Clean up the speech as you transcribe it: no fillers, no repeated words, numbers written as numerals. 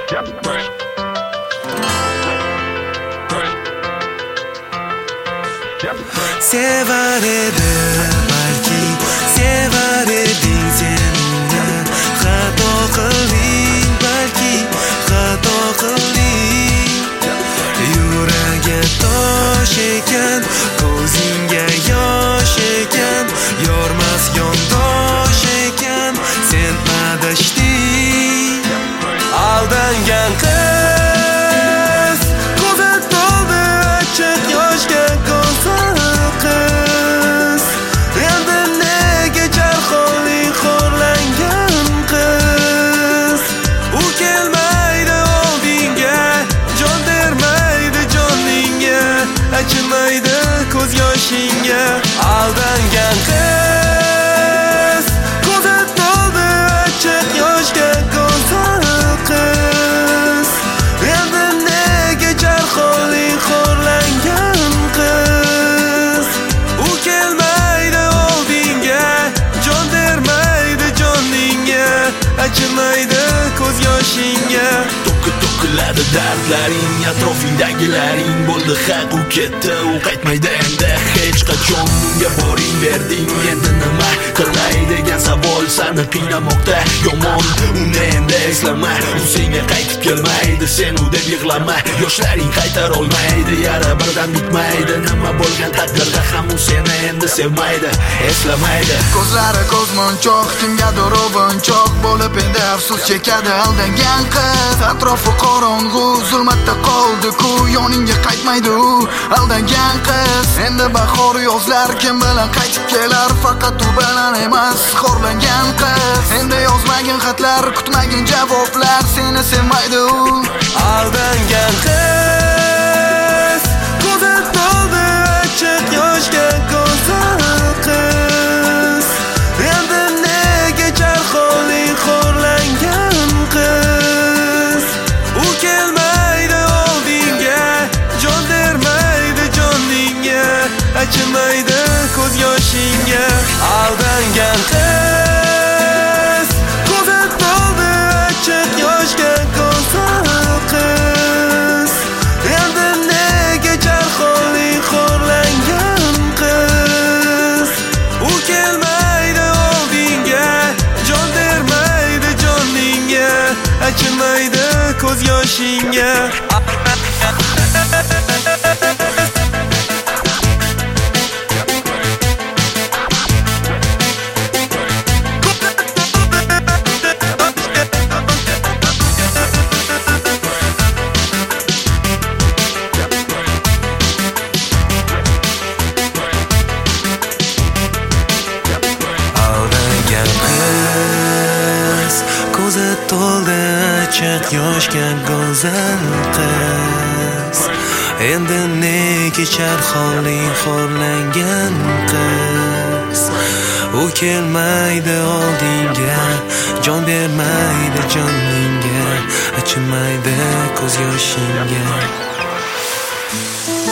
Sevar edi balki, sevar eding sen uni. Xato qilding balki, xato qilding. Yuraga tosh ekan, ko'zingga yosh ekan, yormas yondosh ekan, sen adashding. Aldangan qiz, ko'zi to'ldi achchiq yoshga go'zal qiz. Endi nega jarxonli xo'rlangan qiz? U kelmaydi oldingga, jon bermaydi joningga, achinmaydi ko'z yoshingga. Aldangan qiz, ko'zi to'ldi achchiq yoshga go'zal qiz. Endi nega jarxonli xo'rlangan qiz? U kelmaydi oldingga, jon bermaydi joningga, achinmaydi ko'z yoshingga. To'kiladi dardlaring, atrofingdagilaring bo'ldi haq, u ketdi, u qaytmaydi endi hech qachon. Unga boring berding, endi nima qilay degan savol seni qiynamoqda. Yomon, uni endi eslama, u senga qaytib kelmaydi, sen u deb yig'lama. Yoshlaring qaytar olmaydi, yara birdan bitmaydi. Nima bo'lgan taqdirda ham u seni endi sevmaydi, eslamaydi. Ko'zlari ko'zmonchoq, kimgadir o'yinchoq bo'lib endi afsus chekadi aldangan qiz. Atrofi qorong'u, zulmatda qoldi-ku, yoningga qaytmaydi u aldangan qiz. Endi bahor yozlar kim bilan qaytib kelar, faqat u bilan emas xorlangan qiz. Endi yozmagin xatlar, kutmagin javoblar, seni sevmaydi u aldangan qiz. Ko'zi to'ldi achchiq yoshga go'zal qiz. Endi nega jarxonli xo'rlangan qiz? U kelmaydi oldingga, jon bermaydi joningga, achinmaydi ko'z yoshingga. Aldangan qiz, ko'zi to'ldi achchiq yoshga go'zal qiz. Endi nega jarxonli xo'rlangan qiz? U kelmaydi oldingga, jon bermaydi joningga, achinmaydi ko'z yoshingga. Ko'zi to'ldi achchiq yoshga go'zal qiz. Endi nega jarxonli xo'rlangan qiz? U kelmaydi oldingga, jon bermaydi joningga, achinmaydi ko'z yoshingga.